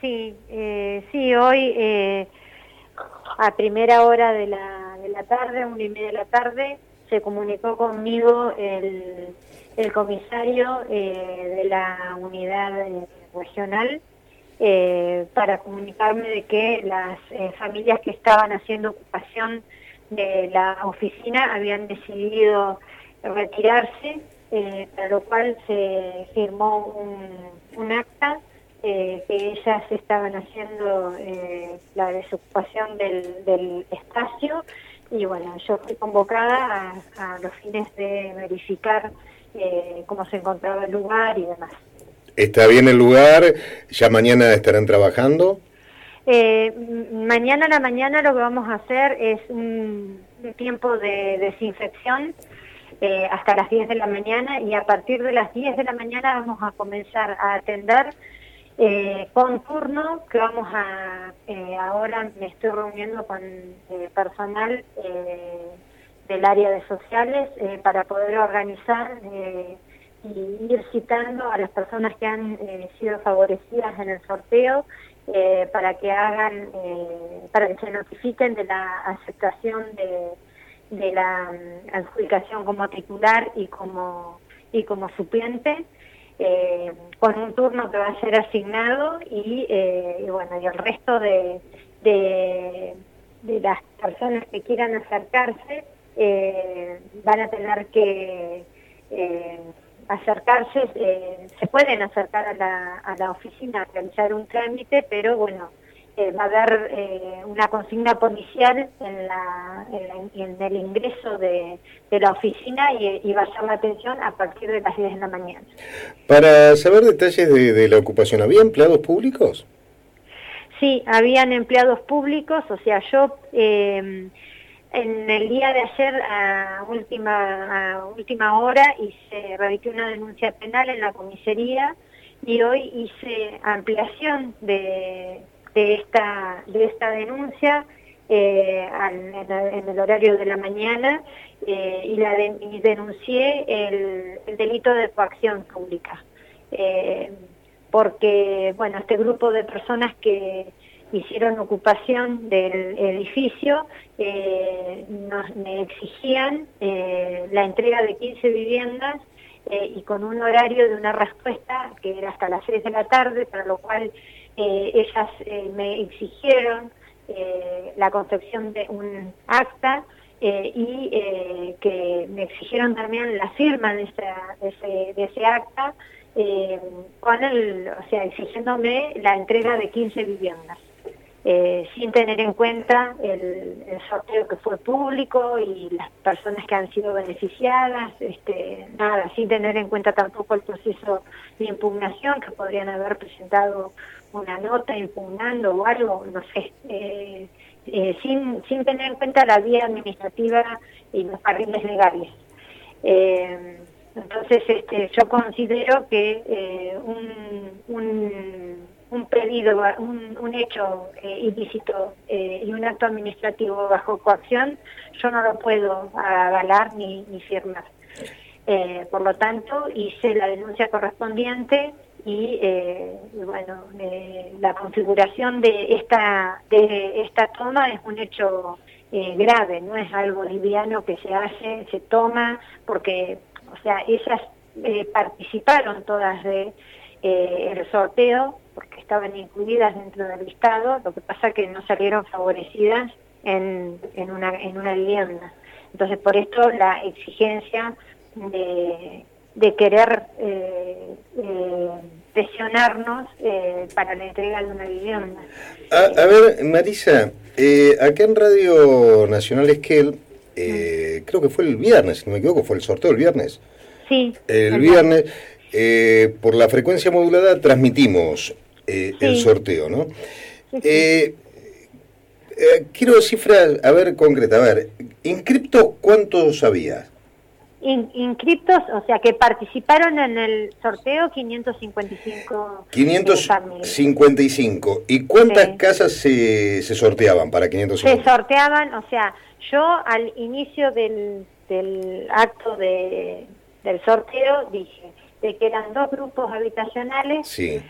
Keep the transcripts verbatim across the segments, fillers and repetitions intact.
sí, eh, sí, hoy eh, a primera hora de la, de la tarde, una y media de la tarde, se comunicó conmigo el, el comisario eh, de la unidad eh, regional eh, para comunicarme de que las eh, familias que estaban haciendo ocupación de la oficina habían decidido retirarse, eh, para lo cual se firmó un, un acta eh, que ellas estaban haciendo eh, la desocupación del, del espacio, y bueno, yo fui convocada a, a los fines de verificar eh, cómo se encontraba el lugar y demás. ¿Está bien el lugar? ¿Ya mañana estarán trabajando? Eh, mañana a la mañana lo que vamos a hacer es un, un tiempo de desinfección eh, hasta las diez de la mañana, y a partir de las diez de la mañana vamos a comenzar a atender eh, con turno, que vamos a, eh, ahora me estoy reuniendo con eh, personal eh, del área de sociales eh, para poder organizar eh, y ir citando a las personas que han eh, sido favorecidas en el sorteo eh, para que hagan, eh, para que se notifiquen de la aceptación de, de la um, adjudicación como titular y como y como suplente, eh, con un turno que va a ser asignado, y, eh, y bueno, y el resto de, de, de las personas que quieran acercarse eh, van a tener que eh, acercarse, eh, se pueden acercar a la, a la oficina a realizar un trámite, pero bueno, eh, va a haber eh, una consigna policial en, la, en, la, en el ingreso de, de la oficina, y, y va a llamar la atención a partir de las diez de la mañana. Para saber detalles de, de la ocupación, ¿había empleados públicos? Sí, habían empleados públicos, o sea, yo... Eh, En el día de ayer, a última, a última hora, hice, radiqué una denuncia penal en la comisaría, y hoy hice ampliación de, de, esta, de esta denuncia eh, al, en, en el horario de la mañana, eh, y, la de, y denuncié el, el delito de coacción pública. Eh, porque, bueno, este grupo de personas que hicieron ocupación del edificio, eh, nos, me exigían eh, la entrega de quince viviendas eh, y con un horario de una respuesta que era hasta las seis de la tarde, para lo cual eh, ellas eh, me exigieron eh, la confección de un acta eh, y eh, que me exigieron también la firma de, esa, de, ese, de ese acta, eh, con el, o sea, exigiéndome la entrega de quince viviendas. Eh, sin tener en cuenta el, el sorteo que fue público y las personas que han sido beneficiadas, este, nada, sin tener en cuenta tampoco el proceso de impugnación, que podrían haber presentado una nota impugnando o algo, no sé, eh, eh, sin, sin tener en cuenta la vía administrativa y los carriles legales. Eh, entonces, este, yo considero que eh, un... un un pedido, un, un hecho eh, ilícito eh, y un acto administrativo bajo coacción, yo no lo puedo avalar ni, ni firmar. Eh, por lo tanto, hice la denuncia correspondiente y, eh, y bueno, eh, la configuración de esta, de esta toma es un hecho eh, grave, no es algo liviano que se hace, se toma, porque, o sea, ellas eh, participaron todas de eh, el sorteo, porque estaban incluidas dentro del listado, lo que pasa que no salieron favorecidas en, en, una, en una vivienda. Entonces, por esto la exigencia de, de querer eh, eh, presionarnos eh, para la entrega de una vivienda. A, a ver, Marisa, eh, acá en Radio Nacional Esquel, eh, mm. creo que fue el viernes, si no me equivoco, fue el sorteo el viernes. Sí. El viernes, eh, por la frecuencia modulada, transmitimos Eh, sí. el sorteo, ¿no? Sí, sí. Eh, eh, quiero cifras, a ver, concreta, a ver, inscriptos, ¿cuántos había? In, inscriptos, o sea, que participaron en el sorteo, quinientos cincuenta y cinco. quinientos cincuenta y cinco. ¿Y cuántas sí. casas se, se sorteaban para quinientos cincuenta? Se sorteaban, o sea, yo al inicio del, del acto de, del sorteo dije de que eran dos grupos habitacionales. Sí.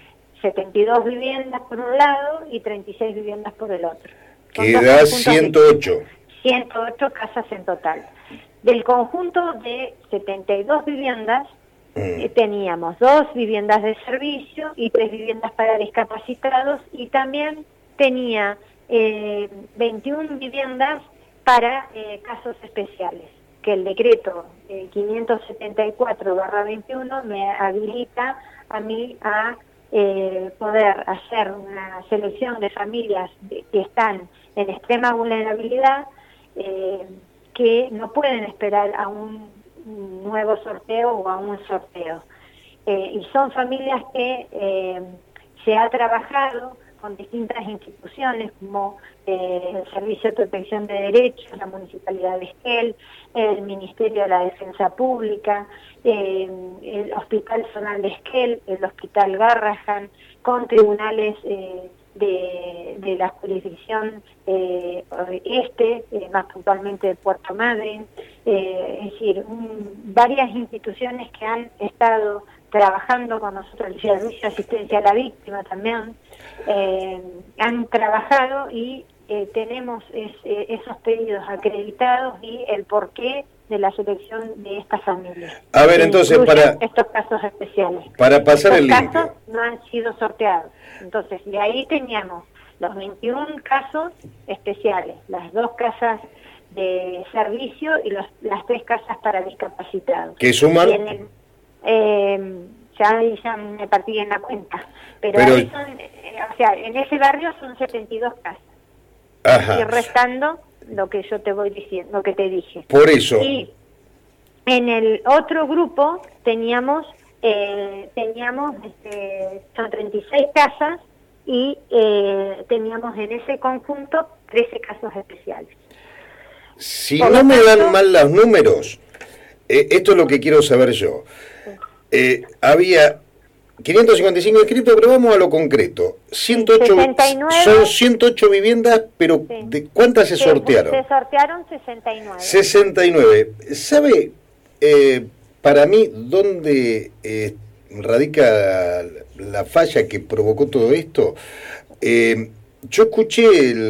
setenta y dos viviendas por un lado y treinta y seis viviendas por el otro. Queda ciento ocho. ciento ocho casas en total. Del conjunto de setenta y dos viviendas, mm. eh, teníamos dos viviendas de servicio y tres viviendas para discapacitados, y también tenía eh, veintiuna viviendas para eh, casos especiales, que el decreto eh, quinientos setenta y cuatro barra veintiuno me habilita a mí a eh, poder hacer una selección de familias de, que están en extrema vulnerabilidad, eh, que no pueden esperar a un nuevo sorteo o a un sorteo. Eh, y son familias que eh, se ha trabajado con distintas instituciones como eh, el Servicio de Protección de Derechos, la Municipalidad de Esquel, el Ministerio de la Defensa Pública, eh, el Hospital Zonal de Esquel, el Hospital Garrahan, con tribunales eh, de, de la jurisdicción eh, este, eh, más puntualmente de Puerto Madryn, eh, es decir, un, varias instituciones que han estado trabajando con nosotros, el Servicio de Asistencia a la Víctima también, eh, han trabajado y eh, tenemos es, eh, esos pedidos acreditados y el porqué de la selección de estas familias. A ver, entonces, para estos casos especiales. Para pasar estos el limpio. casos no han sido sorteados. Entonces, de ahí teníamos los veintiún casos especiales, las dos casas de servicio y los, las tres casas para discapacitados. ¿Qué suman? Y en el, eh, ya, ya me partí en la cuenta, pero, pero... ahí son, eh, o sea, en ese barrio son setenta y dos casas. Ajá. Y restando lo que yo te voy diciendo, lo que te dije. Por eso. Y en el otro grupo teníamos, eh, teníamos este, son treinta y seis casas y eh, teníamos en ese conjunto trece casos especiales. Si Por no me tanto, dan mal los números, eh, esto es lo que quiero saber yo. Eh, había quinientos cincuenta y cinco inscritos, pero vamos a lo concreto. ciento ocho, sesenta y nueve, son ciento ocho viviendas, pero sí. ¿De cuántas se, se sortearon? Se sortearon sesenta y nueve. sesenta y nueve. ¿Sabe, eh, para mí, dónde eh, radica la falla que provocó todo esto? Eh, yo escuché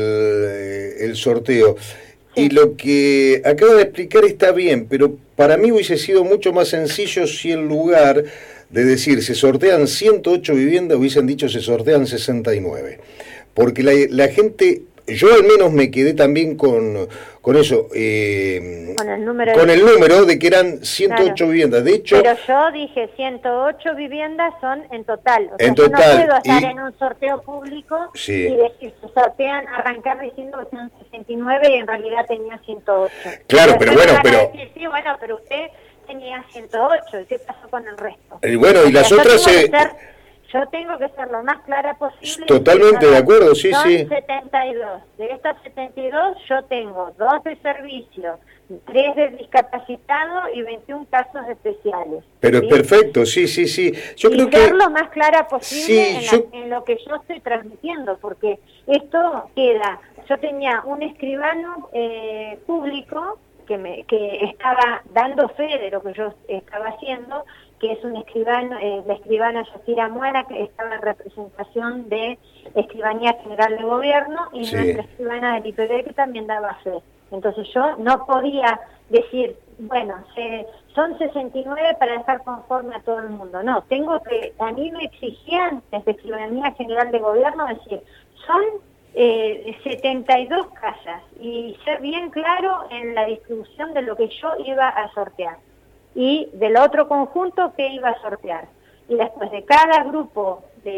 el, el sorteo. Y lo que acaba de explicar está bien, pero para mí hubiese sido mucho más sencillo si en lugar de decir se sortean ciento ocho viviendas hubiesen dicho se sortean sesenta y nueve. Porque la, la gente, yo al menos me quedé también con, con eso, eh, con, el número, con de... el número de que eran ciento ocho claro. viviendas. De hecho, pero yo dije ciento ocho viviendas son en total. O sea, en yo total, no puedo estar y... en un sorteo público sí. y decir, se sortean, arrancar diciendo que son sesenta y nueve y en realidad tenía ciento ocho. Claro, pero bueno, pero... Decir, sí, bueno, pero usted tenía ciento ocho, ¿y qué pasó con el resto? Y bueno, y las o sea, otras se... Yo tengo que ser lo más clara posible. Totalmente de acuerdo, sí, son sí. setenta y dos. De estas setenta y dos yo tengo dos de servicio, tres de discapacitado y veintiún casos especiales. Pero ¿sí? Es perfecto, sí, sí, sí. Yo y creo ser que... lo más clara posible sí, en, yo... la, en lo que yo estoy transmitiendo, porque esto queda... Yo tenía un escribano eh, público que, me, que estaba dando fe de lo que yo estaba haciendo, que es un escribano, eh, la escribana Yacira Muara, que estaba en representación de Escribanía General de Gobierno, y sí. Nuestra escribana del I P B, que también daba fe. Entonces yo no podía decir, bueno, se, son sesenta y nueve para dejar conforme a todo el mundo. No, tengo que, a mí me exigían desde Escribanía General de Gobierno decir, son eh, setenta y dos casas, y ser bien claro en la distribución de lo que yo iba a sortear. Y del otro conjunto que iba a sortear. Y después de cada grupo de,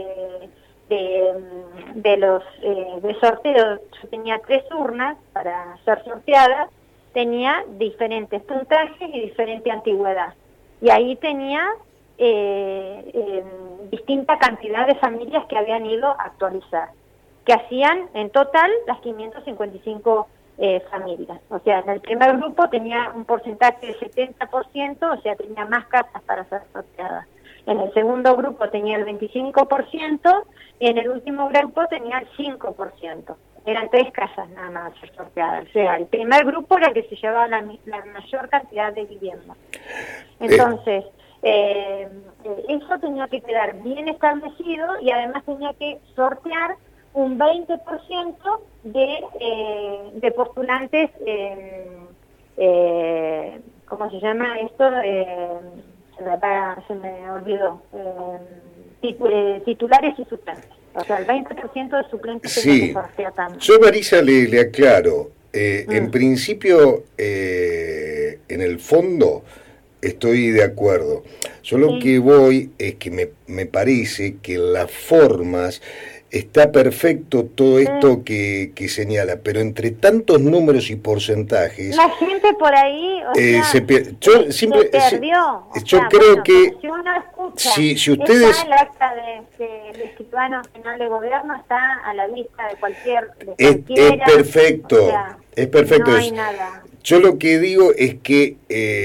de, de los eh, de sorteo, yo tenía tres urnas para ser sorteadas, tenía diferentes puntajes y diferente antigüedad. Y ahí tenía eh, eh, distinta cantidad de familias que habían ido a actualizar, que hacían en total las quinientas cincuenta y cinco Eh, familias. O sea, en el primer grupo tenía un porcentaje del setenta por ciento, o sea, tenía más casas para ser sorteadas. En el segundo grupo tenía el veinticinco por ciento y en el último grupo tenía el cinco por ciento. Eran tres casas nada más a ser sorteadas. O sea, el primer grupo era el que se llevaba la, la mayor cantidad de viviendas. Entonces, Eh, eso tenía que quedar bien establecido y además tenía que sortear un veinte por ciento de, eh, de postulantes, eh, eh, ¿cómo se llama esto? Eh, se, me apaga, se me olvidó. Eh, titu eh, titulares y suplentes. O sea, el veinte por ciento de suplentes sí. tenía que sortear también. Yo, Marisa, le, le aclaro. Eh, Mm. En principio, eh, en el fondo, estoy de acuerdo. Yo lo Sí. que voy es que me, me parece que las formas está perfecto todo esto que, que señala, pero entre tantos números y porcentajes... La gente por ahí, o eh, sea, se pier- yo se, simple- se se- perdió. O yo sea, creo bueno, que si uno escucha, si, si ustedes... está el acta de, de, de Escribano General de Gobierno, está a la vista de cualquier, de Es, cualquiera. es perfecto, O sea, es perfecto. no hay Es- nada. Yo lo que digo es que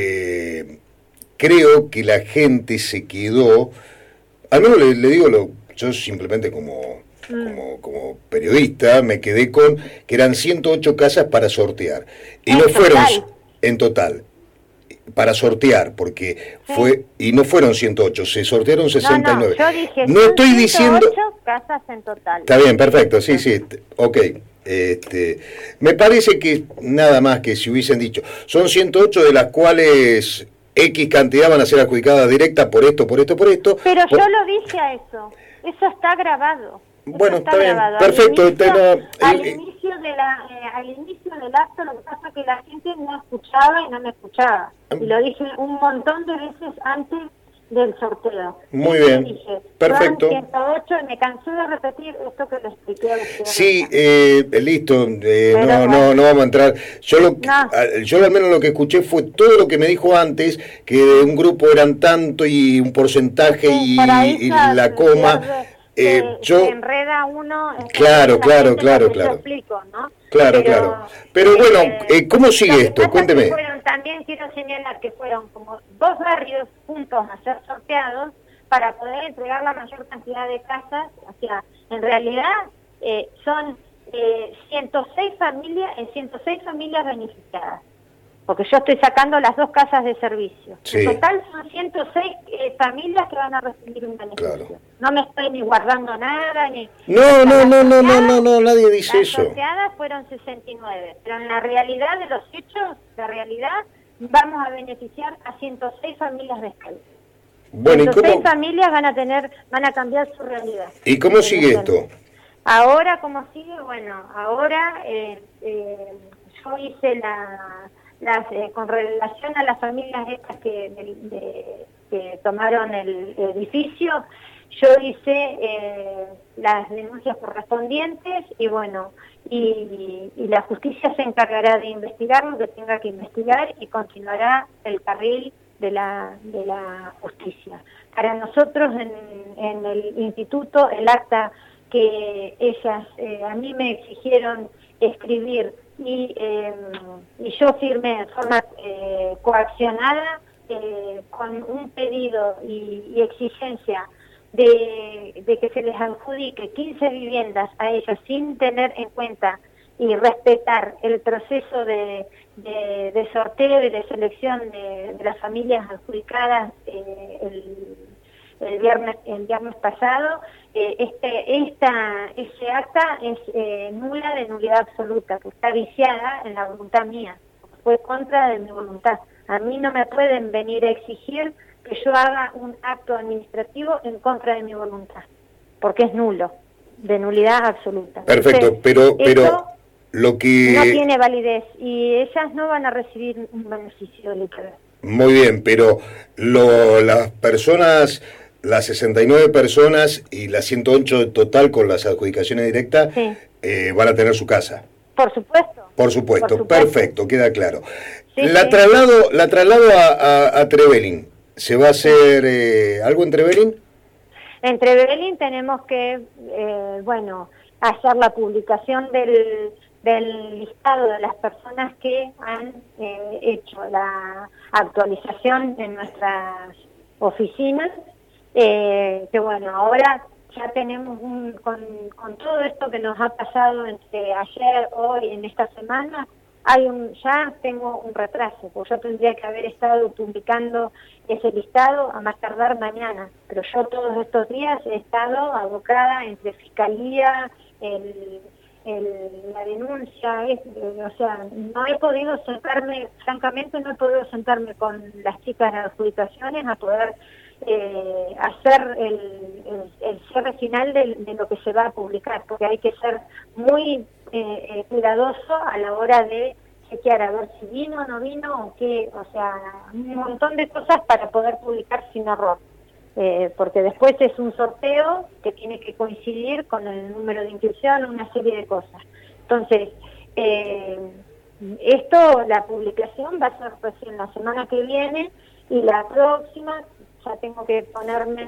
eh, creo que la gente se quedó, al menos le, le digo, lo, yo simplemente como, Mm. como, como periodista me quedé con que eran ciento ocho casas para sortear. Y En no fueron total. en total, para sortear, porque Sí. fue, y no fueron ciento ocho, se sortearon sesenta y nueve. No, no, yo dije No estoy diciendo... ciento ocho casas en total. Está bien, perfecto, sí, sí, t- ok. Este, me parece que nada más que si hubiesen dicho, son ciento ocho de las cuales X cantidad van a ser adjudicadas directa por esto, por esto, por esto. Pero por- yo lo dije a eso, eso está grabado. Eso Bueno, está bien, grabado. perfecto, Al inicio, te lo- al el- inicio de la, eh, al inicio del acto, lo que pasa es que la gente no escuchaba y no me escuchaba. Y lo dije un montón de veces antes del sorteo. Muy Y bien, dije, perfecto. son ciento ocho y me cansé de repetir esto que le expliqué a ustedes. Sí, eh, listo, eh, Pero no, no, bueno. no vamos a entrar. Yo, lo, que- No. al- yo al menos lo que escuché fue todo lo que me dijo antes, que de un grupo eran tanto y un porcentaje Sí, y, por ahí y ya la se coma. pierde, Eh, se- yo, se enreda uno. eh, Claro, la claro, gente claro, cuando yo claro. explico, ¿no? Claro, claro. Pero bueno, eh, ¿cómo sigue lo que esto? pasa es que Cuénteme. fueron, también quiero señalar que fueron como dos barrios juntos a ser sorteados para poder entregar la mayor cantidad de casas. O sea, en realidad eh, son eh, ciento seis familias, eh, ciento seis familias beneficiadas. Porque yo estoy sacando las dos casas de servicio. Sí. En total son ciento seis eh, familias que van a recibir un beneficio. Claro. No me estoy ni guardando nada, ni... No, no, Las no, no, no, sorteadas- no, no, nadie dice Las eso. sorteadas fueron sesenta y nueve, pero en la realidad de los hechos, la realidad, vamos a beneficiar a ciento seis familias de escala. Bueno, ¿y ciento seis cómo, familias van a tener, van a cambiar su realidad. ¿y cómo sigue esto? Ahora, ¿cómo sigue? Bueno, ahora eh, eh, yo hice la... Las, eh, con relación a las familias estas que, de, de, que tomaron el edificio, yo hice eh, las denuncias correspondientes y bueno, y, y la justicia se encargará de investigar lo que tenga que investigar y continuará el carril de la, de la justicia. Para nosotros en, en el instituto, el acta que ellas eh, a mí me exigieron escribir y, eh, y yo firmé en forma eh, coaccionada eh, con un pedido y, y exigencia de, de que se les adjudique quince viviendas a ellas sin tener en cuenta y respetar el proceso de, de, de sorteo y de selección de, de las familias adjudicadas eh, el, el viernes el viernes pasado. Eh, este esta ese acta es eh, nula, de nulidad absoluta, que está viciada en la voluntad mía, fue contra de mi voluntad. A mí no me pueden venir a exigir que yo haga un acto administrativo en contra de mi voluntad, porque es nulo, de nulidad absoluta. Perfecto, Entonces, pero, pero eso lo que... no tiene validez y ellas no van a recibir un beneficio del I P B. Muy bien, pero lo, las personas, las sesenta y nueve personas y las ciento ocho en total con las adjudicaciones directas, Sí. eh, van a tener su casa. Por supuesto. Por supuesto, Por supuesto. Perfecto, queda claro. Sí, la sí. traslado, la traslado a, a, a Trevelin. ¿Se va a hacer eh, algo en Trevelin? En Trevelin tenemos que, eh, bueno, hacer la publicación del, del listado de las personas que han eh, hecho la actualización en nuestras oficinas, eh, que bueno, ahora ya tenemos un, con, con todo esto que nos ha pasado entre ayer, hoy, en esta semana, hay un, ya tengo un retraso, porque yo tendría que haber estado publicando ese listado a más tardar mañana, pero yo todos estos días he estado abocada entre fiscalía, el, el, la denuncia, es, o sea, no he podido sentarme, francamente no he podido sentarme con las chicas de adjudicaciones a poder eh, hacer el, el, el cierre final de, de lo que se va a publicar, porque hay que ser muy eh, eh, cuidadoso a la hora de chequear a ver si vino o no vino o qué, o sea, un montón de cosas para poder publicar sin error. Eh, porque después es un sorteo que tiene que coincidir con el número de inscripción, una serie de cosas. Entonces, eh, esto, la publicación va a ser recién la semana que viene y la próxima ya tengo que ponerme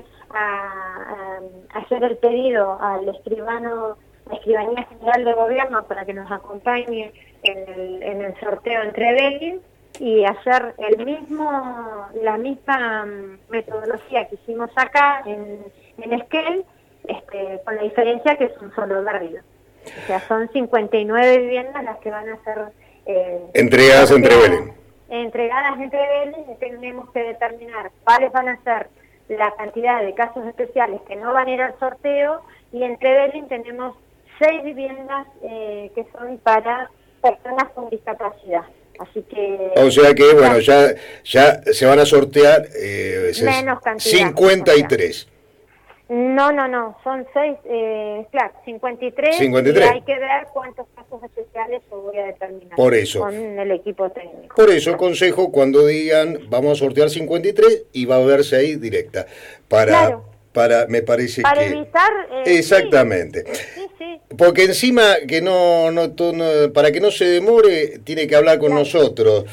a, a hacer el pedido al escribano, la Escribanía General de Gobierno para que nos acompañe en el, en el sorteo entre Belén y hacer el mismo, la misma metodología que hicimos acá en, en Esquel, este, con la diferencia que es un solo barrio. O sea, son cincuenta y nueve viviendas las que van a ser eh, entregadas entre Belén. Entregadas entre Belén, y tenemos que determinar cuáles van a ser la cantidad de casos especiales que no van a ir al sorteo, y entre Belén tenemos seis viviendas eh, que son para personas con discapacidad. Así que... O sea que, bueno, ya ya se van a sortear eh, menos cantidad, cincuenta y tres. No, no, no, son seis, eh, claro, cincuenta y tres, cincuenta y tres. Y hay que ver cuántos casos especiales yo voy a determinar. Por eso. Con el equipo técnico. Por eso aconsejo cuando digan, vamos a sortear cincuenta y tres y va a haber seis directa. Para... Claro. Para, me parece para que... evitar... Eh, exactamente. Sí, sí. Porque encima, que no, no, no, para que no se demore, tiene que hablar con claro. nosotros,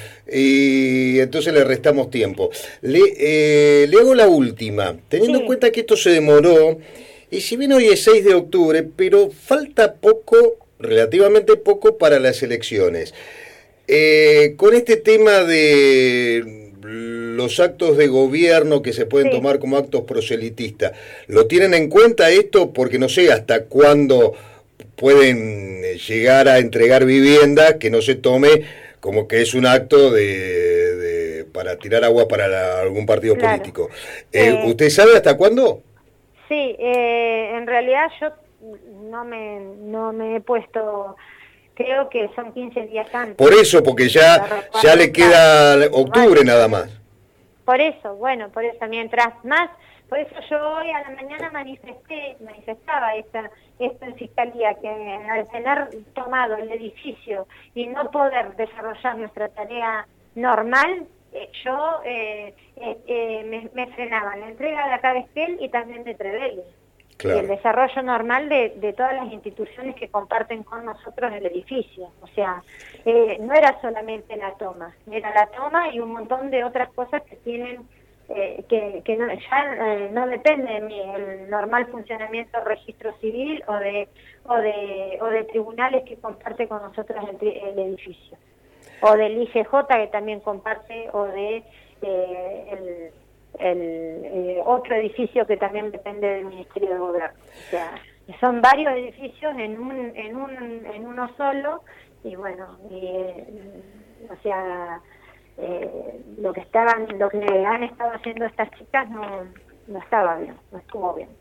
y entonces le restamos tiempo. Le, eh, le hago la última, teniendo sí. en cuenta que esto se demoró, y si bien hoy es seis de octubre, pero falta poco, relativamente poco, para las elecciones. Eh, con este tema de... los actos de gobierno que se pueden sí. tomar como actos proselitistas, ¿lo tienen en cuenta esto? Porque no sé hasta cuándo pueden llegar a entregar viviendas que no se tome como que es un acto de, de para tirar agua para la, algún partido claro. político. Eh, eh, ¿Usted sabe hasta cuándo? Sí, eh, en realidad yo no me, no me he puesto... Creo que son quince días antes. Por eso, porque ya, ya le queda octubre bueno, nada más. Por eso, bueno, por eso, mientras más, por eso yo hoy a la mañana manifesté, manifestaba esta, esta en Fiscalía, que al tener tomado el edificio y no poder desarrollar nuestra tarea normal, eh, yo eh, eh, eh, me, me frenaba la entrega de acá de Esquel y también de Trevelin. Claro. Y el desarrollo normal de, de todas las instituciones que comparten con nosotros el edificio. O sea, eh, no era solamente la toma, era la toma y un montón de otras cosas que tienen, eh, que, que no, ya eh, no depende de mí, el normal funcionamiento del registro civil o de, o de, o de tribunales que comparte con nosotros el, el edificio. O del I G J que también comparte, o de eh, el... el eh, otro edificio que también depende del Ministerio de Gobierno. O sea, son varios edificios en un en un en uno solo y bueno, y, eh, o sea, eh, lo que estaban lo que han estado haciendo estas chicas no no estaba bien, no estuvo bien.